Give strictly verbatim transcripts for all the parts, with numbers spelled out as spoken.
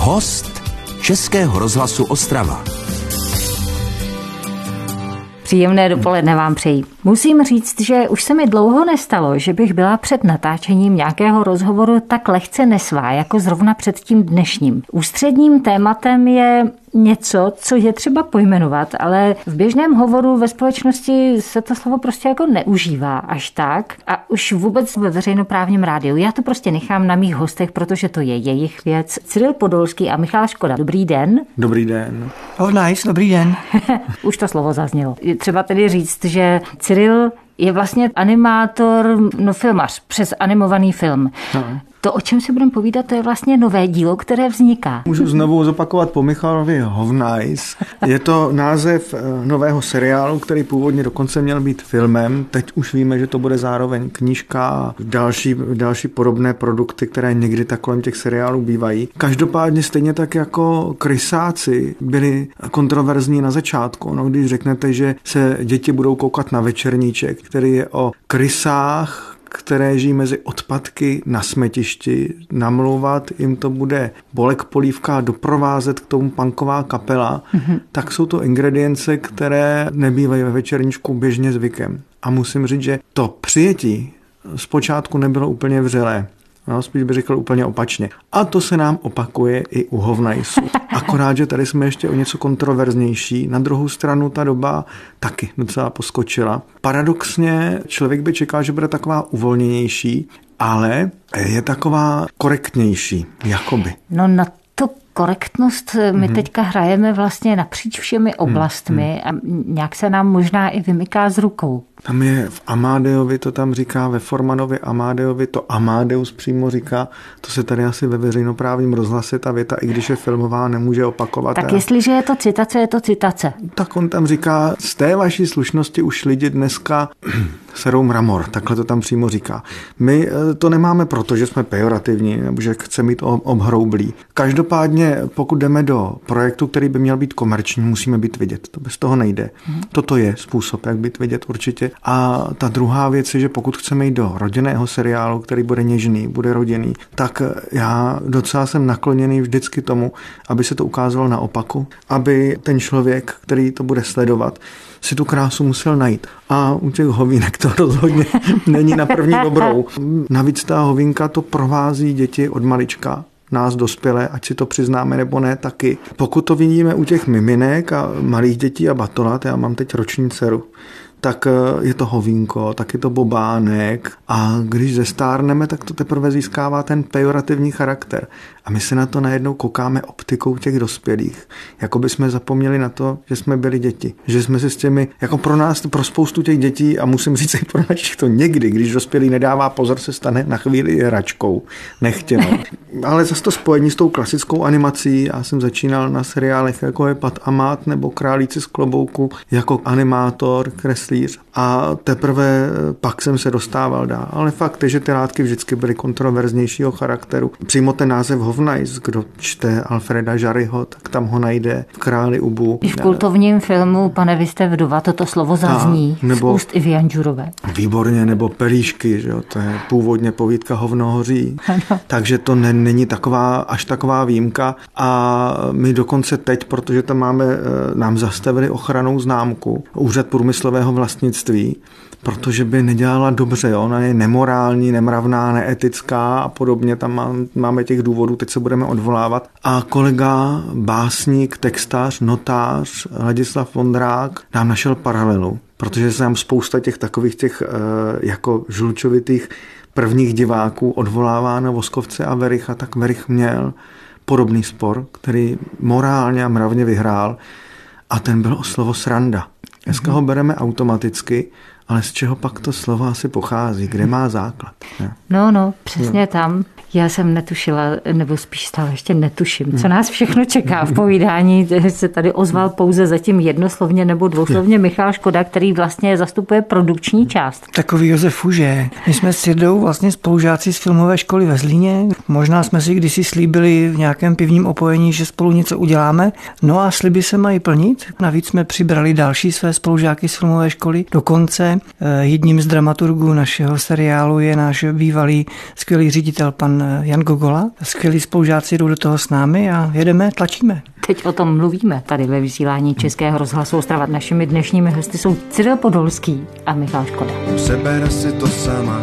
Host Českého rozhlasu Ostrava. Příjemné dopoledne vám přeji. Musím říct, že už se mi dlouho nestalo, že bych byla před natáčením nějakého rozhovoru tak lehce nesvá, jako zrovna před tím dnešním. Ústředním tématem je něco, co je třeba pojmenovat, ale v běžném hovoru ve společnosti se to slovo prostě jako neužívá až tak a už vůbec ve veřejnoprávním rádiu. Já to prostě nechám na mých hostech, protože to je jejich věc. Cyril Podolský a Michal Škoda. Dobrý den. Dobrý den. Oh nice, dobrý den. Už to slovo zaznělo. Je třeba tedy říct, že Cyril je vlastně animátor, no filmař, přes animovaný film. No. To, o čem si budeme povídat, to je vlastně nové dílo, které vzniká. Můžu znovu zopakovat po Michalovi Hovnajs. Je to název nového seriálu, který původně dokonce měl být filmem. Teď už víme, že to bude zároveň knížka a další, další podobné produkty, které někdy tak kolem těch seriálů bývají. Každopádně stejně tak jako Krysáci byli kontroverzní na začátku. No, když řeknete, že se děti budou koukat na Večerníček, který je o krysách, které žijí mezi odpadky na smetišti, namlouvat jim to bude Bolek Polívka, doprovázet k tomu punková kapela, mm-hmm. tak jsou to ingredience, které nebývají ve Večerníčku běžně zvykem. A musím říct, že to přijetí zpočátku nebylo úplně vřelé. No, spíš bych řekl úplně opačně. A to se nám opakuje i u Hovnajsu. Akorát, že tady jsme ještě o něco kontroverznější. Na druhou stranu ta doba taky docela poskočila. Paradoxně člověk by čekal, že bude taková uvolněnější, ale je taková korektnější, jakoby. No na to korektnost my mm-hmm. teďka hrajeme vlastně napříč všemi oblastmi mm-hmm. a nějak se nám možná i vymyká z rukou. Tam je v Amádeovi, to tam říká, ve Formanovi Amádeovi, to Amádeus přímo říká, to se tady asi ve veřejnoprávním rozhlase ta věta, i když je filmová, nemůže opakovat. Tak a... jestliže je to citace, je to citace. Tak on tam říká, z té vaší slušnosti už lidi dneska serou mramor, takhle to tam přímo říká. My to nemáme proto, že jsme pejorativní, nebo že chceme mít obhroublí. Každopádně, pokud jdeme do projektu, který by měl být komerční, musíme být vidět. To bez toho nejde. Hmm. Toto je způsob, jak být vidět určitě. A ta druhá věc je, že pokud chceme jít do rodinného seriálu, který bude něžný, bude rodinný, tak já docela jsem nakloněný vždycky tomu, aby se to ukázalo na opaku, aby ten člověk, který to bude sledovat, si tu krásu musel najít. A u těch hovínek to rozhodně není na první dobrou. Navíc ta hovínka to provází děti od malička, nás dospělé, ať si to přiznáme nebo ne, taky. Pokud to vidíme u těch miminek a malých dětí a batolat, já mám teď roční dceru, tak je to hovínko, tak je to bobánek a když zestárneme, tak to teprve získává ten pejorativní charakter. A my se na to najednou koukáme optikou těch dospělých. Jako by jsme zapomněli na to, že jsme byli děti. Že jsme si s těmi, jako pro nás, pro spoustu těch dětí, a musím říct i pro našich to někdy, když dospělý nedává pozor, se stane na chvíli hračkou. Nechtěno. Ale zase to spojení s tou klasickou animací, já jsem začínal na seriálech, jako je Pat Amát nebo Králíci z klobouku, jako animátor, kreslíř. A teprve pak jsem se dostával dál. Ale fakt je, že ty látky vždycky byly kontroverznějšího charakteru. Přímo ten název Hovnajs, kdo čte Alfreda Jarryho, tak tam ho najde v Králi Ubu. I v kultovním filmu Pane, vy jste vdova, toto slovo zazní a, nebo, z úst Ivy Janžurové. Výborně, nebo Pelíšky, že jo, to je původně povídka Hovno hoří. Takže to ne, není taková, až taková výjimka. A my dokonce teď, protože tam máme, nám zastavili ochrannou známku, Úřad průmyslového vlastnictví, protože by nedělala dobře, jo? Ona je nemorální, nemravná, neetická a podobně, tam má, máme těch důvodů, teď se budeme odvolávat. A kolega, básník, textař, notář, Ladislav Vondrák nám našel paralelu, protože se nám spousta těch takových těch jako žlučovitých prvních diváků odvolává na Voskovce a Vericha, tak Verich měl podobný spor, který morálně a mravně vyhrál a ten byl o slovo sranda. Dneska ho bereme automaticky, ale z čeho pak to slovo asi pochází? Kde má základ? Ne? No, no, přesně no. Tam. Já jsem netušila, nebo spíš stále ještě netuším, co nás všechno čeká v povídání. Se tady ozval pouze zatím jednoslovně nebo dvouslovně Michal Škoda, který vlastně zastupuje produkční část. Takový Josef Fuže. My jsme s Jirdou vlastně spolužáci z filmové školy ve Zlíně. Možná jsme si kdysi slíbili v nějakém pivním opojení, že spolu něco uděláme. No a sliby se mají plnit. Navíc jsme přibrali další své spolužáky z filmové školy. Dokonce jedním z dramaturgů našeho seriálu je náš bývalý skvělý ředitel pan pan Jan Gogola. Skvělí spolužáci jdou do toho s námi a jedeme, tlačíme. Teď o tom mluvíme tady ve vysílání Českého rozhlasu Ostrava. Našimi dnešními hosty jsou Cyril Podolský a Michal Škoda. Přeber si to sama.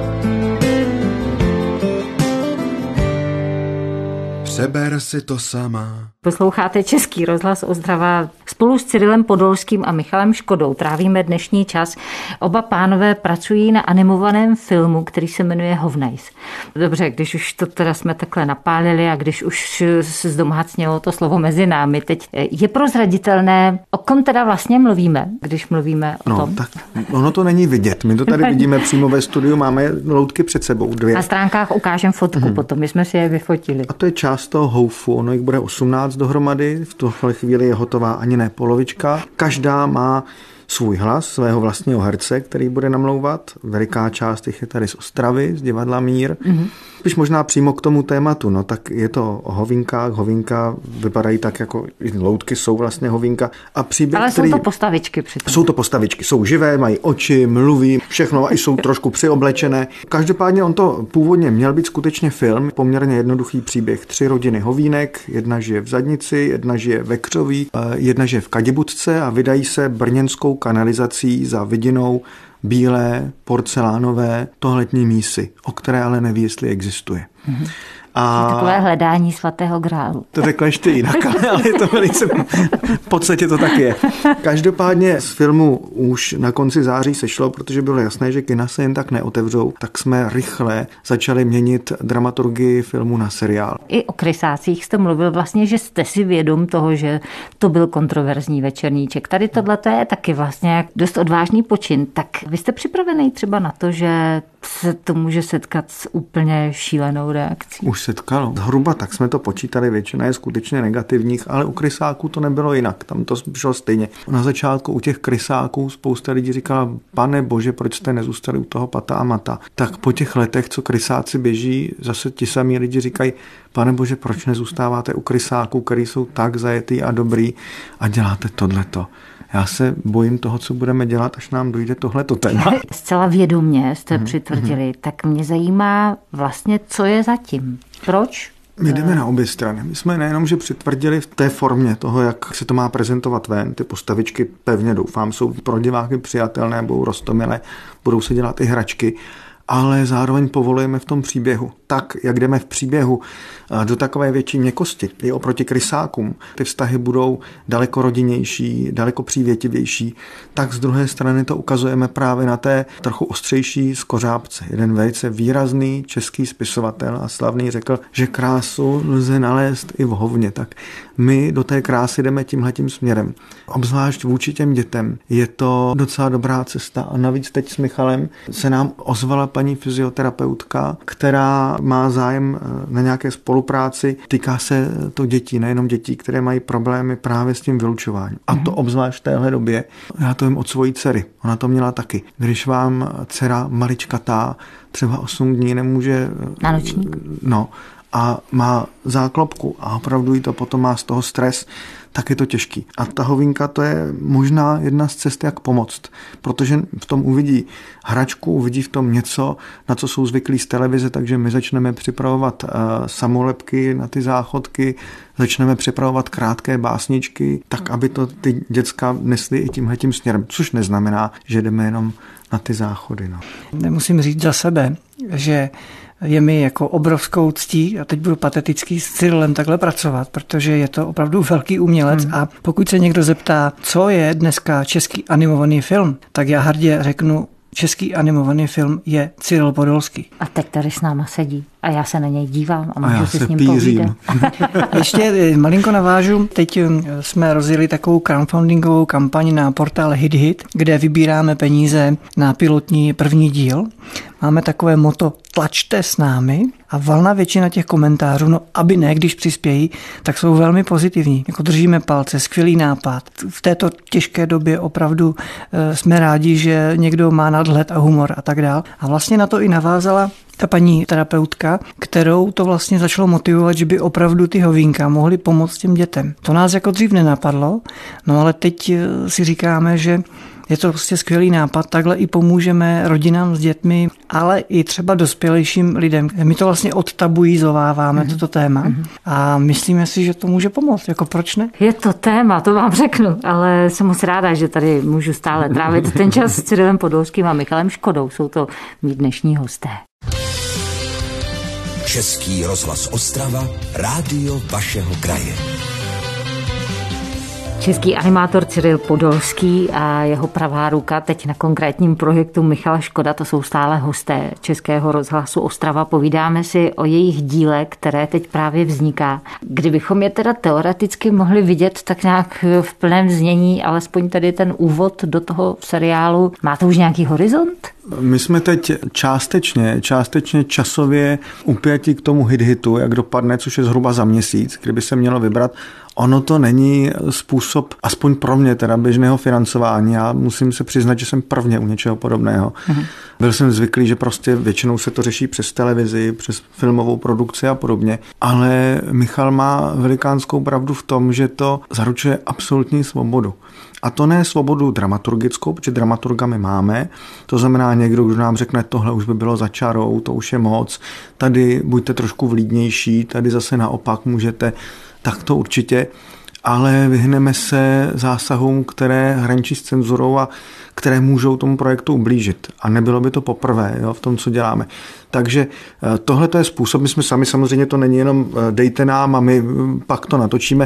Přeber si to sama. Posloucháte Český rozhlas Ostrava. Spolu s Cyrilem Podolským a Michalem Škodou trávíme dnešní čas. Oba pánové pracují na animovaném filmu, který se jmenuje Hovnajs. Dobře, když už to teda jsme takhle napálili a když už se zdomhacnělo to slovo mezi námi, teď je prozraditelné, o kom teda vlastně mluvíme, když mluvíme o no, tom? Tak ono to není vidět. My to tady vidíme přímo ve studiu, máme loutky před sebou, dvě. Na stránkách ukážem fotku hmm. potom, my jsme si je vyfotili. A to je část toho houfu, ono jich bude osmnáct dohromady, v tuhle chvíli je hotová ani ne polovička. Každá má svůj hlas, svého vlastního herce, který bude namlouvat. Veliká část jich je tady z Ostravy, z divadla Mír. Mm-hmm. Když možná přímo k tomu tématu, no tak je to o hovinkách. Hovinka vypadají tak, jako loutky jsou vlastně hovinka. A příběh, ale který... jsou to postavičky přitom. Jsou to postavičky, jsou živé, mají oči, mluví, všechno a jsou trošku přioblečené. Každopádně on to původně měl být skutečně film, poměrně jednoduchý příběh. Tři rodiny hovínek, jedna žije v Zadnici, jedna žije ve Křoví, jedna žije v Kadibudce a vydají se brněnskou kanalizací za vidinou bílé, porcelánové toaletní mísy, o které ale neví, jestli existuje. Mm-hmm. A takové hledání svatého grálu. To řekla ještě jinak, ale je to velice... V podstatě to tak je. Každopádně z filmu už na konci září sešlo, protože bylo jasné, že kina se jen tak neotevřou, tak jsme rychle začali měnit dramaturgii filmu na seriál. I o krysácích jste mluvil vlastně, že jste si vědom toho, že to byl kontroverzní večerníček. Tady tohle je taky vlastně dost odvážný počin. Tak vy jste připravený třeba na to, že se to může setkat s úplně šílenou reakcí? Už setkalo. Zhruba tak jsme to počítali, většina je skutečně negativních, ale u krysáků to nebylo jinak, tam to šlo stejně. Na začátku u těch krysáků spousta lidí říkala, pane bože, proč jste nezůstali u toho Pata a Mata. Tak po těch letech, co krysáci běží, zase ti samí lidi říkají, pane bože, proč nezůstáváte u krysáků, který jsou tak zajetý a dobrý a děláte tohleto. Já se bojím toho, co budeme dělat, až nám dojde tohleto téma. Zcela vědomě jste hmm. přitvrdili, tak mě zajímá vlastně, co je zatím. Proč? My jdeme na obě strany. My jsme nejenom, že přitvrdili v té formě toho, jak se to má prezentovat ven. Ty postavičky, pevně doufám, jsou pro diváky přijatelné, budou roztomilé, budou se dělat i hračky, ale zároveň povolujeme v tom příběhu. Tak, jak jdeme v příběhu do takové větší měkkosti, i oproti krysákům, ty vztahy budou daleko rodinnější, daleko přívětivější, tak z druhé strany to ukazujeme právě na té trochu ostřejší skořápce. Jeden velice výrazný český spisovatel a slavný řekl, že krásu lze nalézt i v hovně. Tak my do té krásy jdeme tímhletím směrem. Obzvlášť vůči těm dětem je to docela dobrá cesta. A navíc teď s Michalem se nám ozvala paní fyzioterapeutka, která má zájem na nějaké spolupráci. Týká se to dětí, nejenom dětí, které mají problémy právě s tím vylučováním. A to obzvlášť v téhle době. Já to vím od svojí dcery. Ona to měla taky. Když vám dcera maličkatá třeba osm dní nemůže... Na nočník. No, a má záklopku a opravdu jí to potom má z toho stres, tak je to těžký. A ta hovinka, to je možná jedna z cest, jak pomoct, protože v tom uvidí hračku, uvidí v tom něco, na co jsou zvyklí z televize, takže my začneme připravovat uh, samolepky na ty záchodky, začneme připravovat krátké básničky, tak aby to ty děcka nesly i tímhletím směrem, což neznamená, že jdeme jenom na ty záchody. No. Nemusím říct za sebe, že je mi jako obrovskou ctí, a teď budu patetický, s Cyrilem takhle pracovat, protože je to opravdu velký umělec hmm. a pokud se někdo zeptá, co je dneska český animovaný film, tak já hrdě řeknu, český animovaný film je Cyril Podolský. A teď tady s náma sedí a já se na něj dívám a můžu můžu si s ním pířím. povídat. Ještě malinko navážu, teď jsme rozjeli takovou crowdfundingovou kampaň na portál HitHit, kde vybíráme peníze na pilotní první díl. Máme takové motto tlačte s námi a valná většina těch komentářů, no aby ne, když přispějí, tak jsou velmi pozitivní. Jako držíme palce, skvělý nápad. V této těžké době opravdu jsme rádi, že někdo má nadhled a humor a tak dál. A vlastně na to i navázala ta paní terapeutka, kterou to vlastně začalo motivovat, že by opravdu ty hovínka mohly pomoct těm dětem. To nás jako dřív nenapadlo, no ale teď si říkáme, že Je to prostě skvělý nápad, takhle i pomůžeme rodinám s dětmi, ale i třeba dospělejším lidem. My to vlastně odtabuizováváme, mm-hmm. toto téma mm-hmm. a myslíme si, že to může pomoct. Jako proč ne? Je to téma, to vám řeknu, ale jsem moc ráda, že tady můžu stále trávit ten čas s Cyrilem Podolským a Michalem Škodou. Jsou to mý dnešní hosté. Český rozhlas Ostrava, rádio vašeho kraje. Český animátor Cyril Podolský a jeho pravá ruka teď na konkrétním projektu Michala Škoda, to jsou stále hosté Českého rozhlasu Ostrava. Povídáme si o jejich díle, které teď právě vzniká. Kdybychom je teda teoreticky mohli vidět tak nějak v plném znění, alespoň tady ten úvod do toho seriálu, má to už nějaký horizont? My jsme teď částečně, částečně časově upjati k tomu hit-hitu, jak dopadne, což je zhruba za měsíc, kdyby se mělo vybrat. Ono to není způsob, aspoň pro mě teda, běžného financování. Já musím se přiznat, že jsem prvně u něčeho podobného. Mhm. Byl jsem zvyklý, že prostě většinou se to řeší přes televizi, přes filmovou produkci a podobně. Ale Michal má velikánskou pravdu v tom, že to zaručuje absolutní svobodu. A to ne svobodu dramaturgickou, protože dramaturga my máme. To znamená někdo, kdo nám řekne, tohle už by bylo za čarou, to už je moc. Tady buďte trošku vlídnější, tady zase naopak můžete. Tak to určitě, ale vyhneme se zásahům, které hraničí s cenzurou a které můžou tomu projektu ublížit. A nebylo by to poprvé, jo, v tom, co děláme. Takže tohle to je způsob, my jsme sami, samozřejmě to není jenom dejte nám a my pak to natočíme.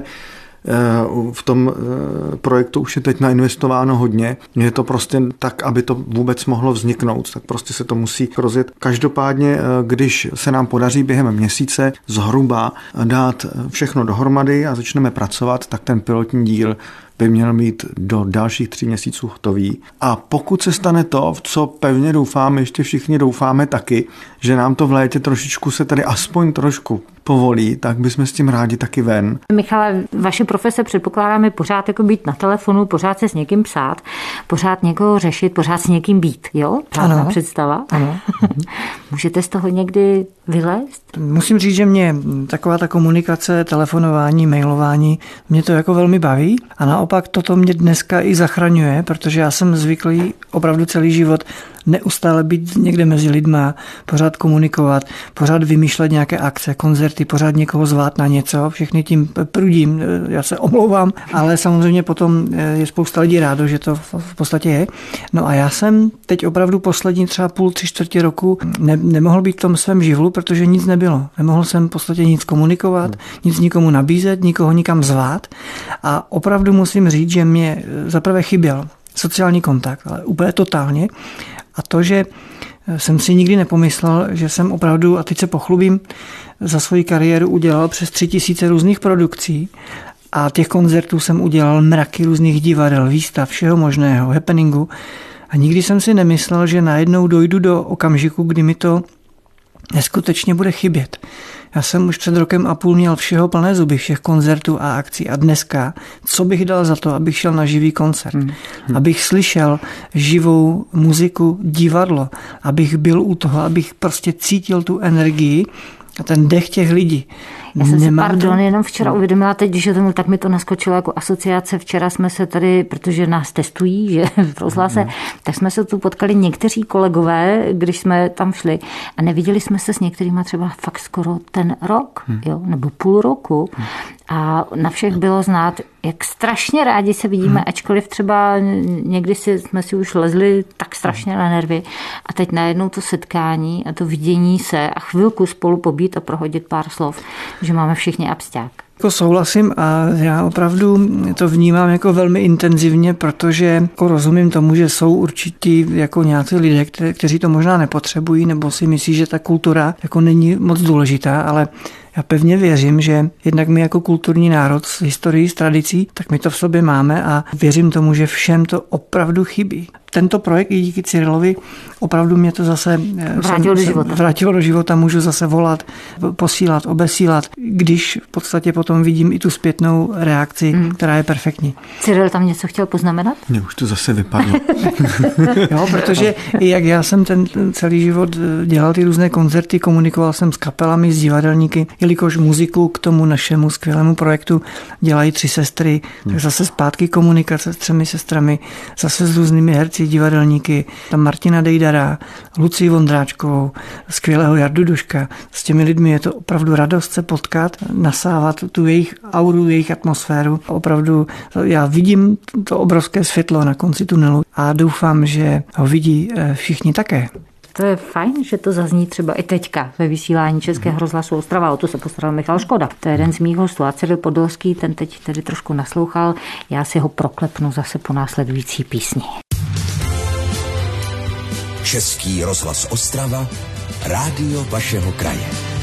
V tom projektu už je teď nainvestováno hodně. Je to prostě tak, aby to vůbec mohlo vzniknout, tak prostě se to musí rozjet. Každopádně, když se nám podaří během měsíce zhruba dát všechno dohromady a začneme pracovat, tak ten pilotní díl by měl mít do dalších tří měsíců hotový. A pokud se stane to, v co pevně doufáme, ještě všichni doufáme taky, že nám to v létě trošičku se tady aspoň trošku povolí, tak bychom s tím rádi taky ven. Michale, vaše profese předpokládáme pořád jako být na telefonu, pořád se s někým psát, pořád někoho řešit, pořád s někým být, jo? Právná ano. představa. Ano. Můžete z toho někdy vylézt? Musím říct, že mě taková ta komunikace, telefonování, mailování, mě to jako velmi baví a naopak toto mě dneska i zachraňuje, protože já jsem zvyklý opravdu celý život neustále být někde mezi lidma, pořád komunikovat, pořád vymýšlet nějaké akce, koncerty, pořád někoho zvát na něco, všechny tím prudím, já se omlouvám, ale samozřejmě potom je spousta lidí rádo, že to v podstatě je. No a já jsem teď opravdu poslední třeba půl, tři čtvrtě roku ne, nemohl být v tom svém živlu, protože nic nebylo. Nemohl jsem v podstatě nic komunikovat, nic nikomu nabízet, nikoho nikam zvát a opravdu musím říct, že mě zaprvé chyběl sociální kontakt, ale úplně totálně. A to, že jsem si nikdy nepomyslel, že jsem opravdu, a teď se pochlubím, za svoji kariéru udělal přes tři tisíce různých produkcí a těch koncertů jsem udělal mraky různých divadel, výstav, všeho možného, happeningu. A nikdy jsem si nemyslel, že najednou dojdu do okamžiku, kdy mi to neskutečně bude chybět. Já jsem už před rokem a půl měl všeho plné zuby, všech koncertů a akcí. A dneska, co bych dal za to, abych šel na živý koncert? Hmm. Abych slyšel živou muziku, divadlo, abych byl u toho, abych prostě cítil tu energii a ten dech těch lidí. Já jsem si, pardon, jenom včera uvědomila teď, když je tomu, tak mi to naskočilo jako asociace. Včera jsme se tady, protože nás testují, že v rozhlase, mm. tak jsme se tu potkali někteří kolegové, když jsme tam šli a neviděli jsme se s některýma třeba fakt skoro ten rok, mm. jo, nebo půl roku. Mm. A na všech bylo znát, jak strašně rádi se vidíme, mm. ačkoliv třeba někdy si, jsme si už lezli tak strašně na nervy. A teď najednou to setkání a to vidění se a chvilku spolu pobít a prohodit pár slov, že máme všichni absťák. Jako souhlasím a já opravdu to vnímám jako velmi intenzivně, protože jako rozumím tomu, že jsou určití jako nějací lidé, kte- kteří to možná nepotřebují nebo si myslí, že ta kultura jako není moc důležitá, ale já pevně věřím, že jednak my jako kulturní národ s historií, s tradicí, tak my to v sobě máme a věřím tomu, že všem to opravdu chybí. tento projekt i díky Cyrilovi opravdu mě to zase vrátilo do života. Vrátilo do života, můžu zase volat, posílat, obesílat, když v podstatě potom vidím i tu zpětnou reakci, hmm. která je perfektní. Cyril tam něco chtěl poznamenat? Mně už to zase vypadlo. Jo, protože jak já jsem ten celý život dělal ty různé koncerty, komunikoval jsem s kapelami, s divadelníky, jelikož muziku k tomu našemu skvělému projektu dělají tři sestry, hmm. tak zase zpátky komunikace s třemi sestrami, zase s různými herci, divadelníky, tam Martina Dejdara, Lucii Vondráčkovou, skvělého Jardu Duška. S těmi lidmi je to opravdu radost se potkat, nasávat tu jejich auru, jejich atmosféru. Opravdu já vidím to obrovské světlo na konci tunelu a doufám, že ho vidí všichni také. To je fajn, že to zazní třeba i teďka ve vysílání Českého rozhlasu Ostrava. O to se postaral Michal Škoda. To je jeden z mých hostů. A Cyril Podolský, ten teď tedy trošku naslouchal. Já si ho proklepnu zase po následující písni. Český rozhlas Ostrava, rádio vašeho kraje.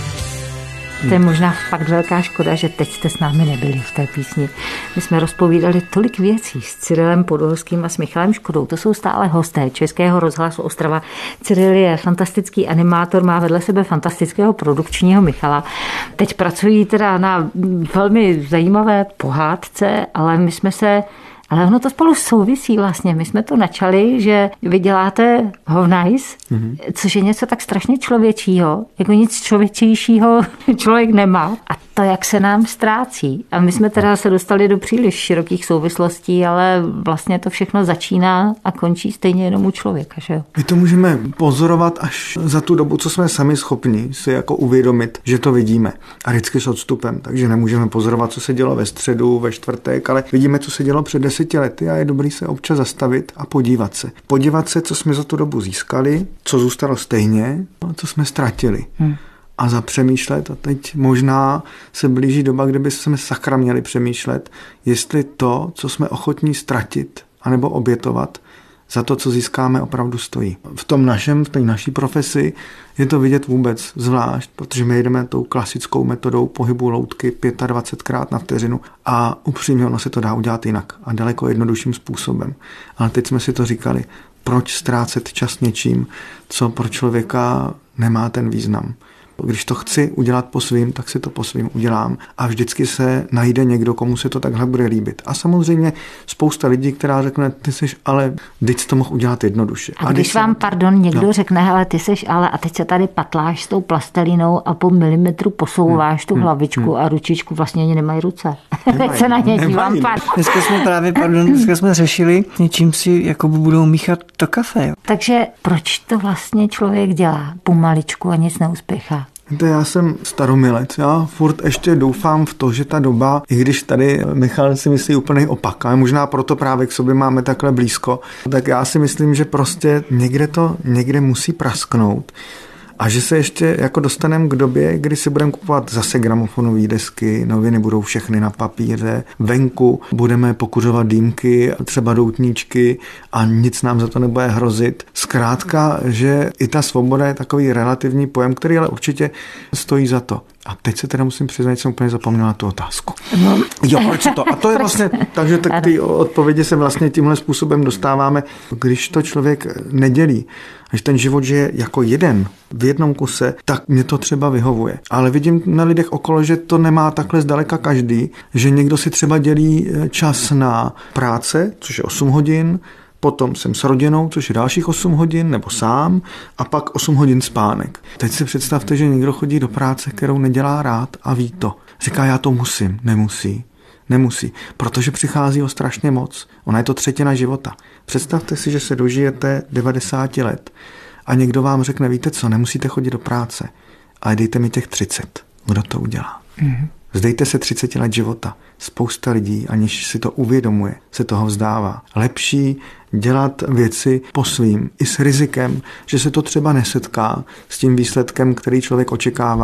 To je možná fakt velká škoda, že teď jste s námi nebyli v té písni. My jsme rozpovídali tolik věcí s Cyrilem Podolským a s Michalem Škodou. To jsou stále hosté Českého rozhlasu Ostrava. Cyril je fantastický animátor, má vedle sebe fantastického produkčního Michala. Teď pracují teda na velmi zajímavé pohádce, ale my jsme se Ale ono to spolu souvisí vlastně. My jsme to načali, že vy děláte hovnajs, mm-hmm. což je něco tak strašně člověčího, jako nic člověčějšího člověk nemá. A to, jak se nám ztrácí. A my jsme teda se dostali do příliš širokých souvislostí, ale vlastně to všechno začíná a končí stejně jenom u člověka, že jo? My to můžeme pozorovat až za tu dobu, co jsme sami schopni si jako uvědomit, že to vidíme. A vždycky s odstupem. Takže nemůžeme pozorovat, co se dělo ve středu, ve čtvrtek, ale vidíme, co se dělo před deseti lety a je dobrý se občas zastavit a podívat se. Podívat se, co jsme za tu dobu získali, co zůstalo stejně a co jsme ztratili. Hmm. A zapřemýšlet, a teď možná se blíží doba, kde bychom sakra měli přemýšlet, jestli to, co jsme ochotní ztratit anebo obětovat, za to, co získáme, opravdu stojí. V tom našem, v té naší profesi je to vidět vůbec zvlášť, protože my jdeme tou klasickou metodou pohybu loutky dvacet pětkrát na vteřinu a upřímně ono se to dá udělat jinak a daleko jednodušším způsobem. Ale teď jsme si to říkali, proč ztrácet čas něčím, co pro člověka nemá ten význam. Když to chci udělat po svým, tak si to po svým udělám a vždycky se najde někdo, komu se to takhle bude líbit. A samozřejmě spousta lidí, která řekne, ty seš ale, teď to mohl udělat jednoduše. A, a když vám, se... pardon, někdo no. řekne, ale ty seš ale a teď se tady patláš s tou plastelinou a po milimetru posouváš hmm. tu hlavičku hmm. a ručičku, vlastně ani nemají ruce. Teď se na ně dívám. Dneska jsme právě, pardon, dneska jsme řešili, něčím si jako budou míchat to kafe. Jo. Takže proč to vlastně člověk dělá pomaličku a nic neuspěchá? To já jsem staromilec, já furt ještě doufám v to, že ta doba, i když tady Michal si myslí úplný opak, ale možná proto právě k sobě máme takhle blízko, tak já si myslím, že prostě někde to někde musí prasknout. A že se ještě jako dostaneme k době, kdy si budeme kupovat zase gramofonové desky, noviny budou všechny na papíře, venku budeme pokuřovat dýmky, třeba doutníčky a nic nám za to nebude hrozit. Zkrátka, že i ta svoboda je takový relativní pojem, který ale určitě stojí za to. A teď se teda musím přiznat, že jsem úplně zapomněla na tu otázku. No. Jo, proč to? A to je vlastně, takže tak ty odpovědi se vlastně tímhle způsobem dostáváme, když to člověk nedělí, když ten život žije jako jeden, v jednom kuse, tak mě to třeba vyhovuje. Ale vidím na lidech okolo, že to nemá takhle zdaleka každý, že někdo si třeba dělí čas na práce, což je osm hodin, potom jsem s rodinou, což je dalších osm hodin, nebo sám, a pak osm hodin spánek. Teď si představte, že někdo chodí do práce, kterou nedělá rád a ví to. Říká, já to musím, nemusí. Nemusí, protože přichází o strašně moc. Ona je to třetina života. Představte si, že se dožijete devadesát let a někdo vám řekne, víte co, nemusíte chodit do práce, ale dejte mi těch třicet. Kdo to udělá? Mm-hmm. Vzdejte se třicet let života. Spousta lidí, aniž si to uvědomuje, se toho vzdává. Lepší dělat věci po svým, i s rizikem, že se to třeba nesetká s tím výsledkem, který člověk očekává,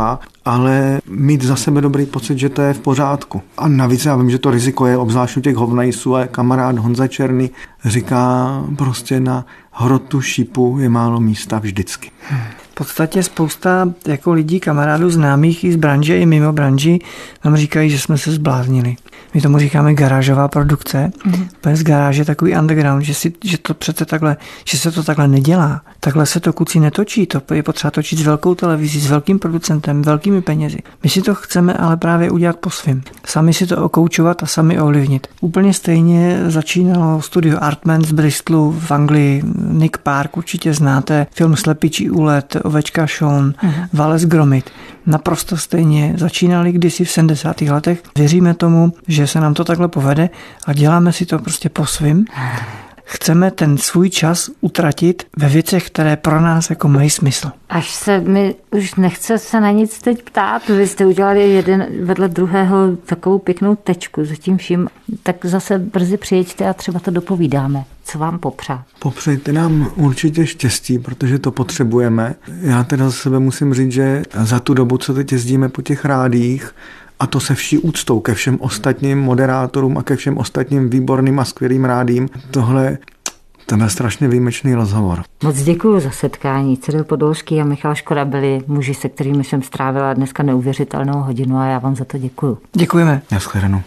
ale mít za sebe dobrý pocit, že to je v pořádku. A navíc já vím, že to riziko je obzvlášť u těch hovnajsů, a kamarád Honza Černý říká prostě na hrotu šipu je málo místa vždycky. V podstatě spousta jako lidí, kamarádů, známých i z branže, i mimo branži, nám říkají, že jsme se zbláznili. My tomu říkáme garážová produkce. Mm. Z garáže takový underground, že, si, že to přece takhle, že se to takhle nedělá. Takhle se to kucí netočí, to je potřeba točit s velkou televizí, s velkým producentem, velkými penězi. My si to chceme ale právě udělat po svým. Sami si to okoučovat a sami ovlivnit. Úplně stejně začínalo studio Artman z Bristolu v Anglii. Nick Park určitě znáte, film Slepičí úlet, Ovečka Sean, mm. Wallace Gromit. Naprosto stejně začínali kdysi v sedmdesátých letech. Věříme tomu, že se nám to takhle povede a děláme si to prostě po svým. Chceme ten svůj čas utratit ve věcech, které pro nás jako mají smysl. Až se mi už nechce se na nic teď ptát, vy jste udělali jeden vedle druhého takovou pěknou tečku za tím vším, tak zase brzy přijeďte a třeba to dopovídáme. Co vám popřát? Popřejte nám určitě štěstí, protože to potřebujeme. Já teda za sebe musím říct, že za tu dobu, co teď jezdíme po těch rádiích, a to se vší úctou ke všem ostatním moderátorům a ke všem ostatním výborným a skvělým rádím, tohle ten je strašně výjimečný rozhovor. Moc děkuji za setkání. Cyril Podolský a Michal Škoda byli muži, se kterými jsem strávila dneska neuvěřitelnou hodinu a já vám za to děkuji. Děkujeme. Naschledanou.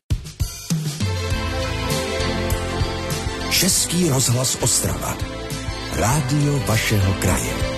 Český rozhlas Ostrava. Rádio vašeho kraje.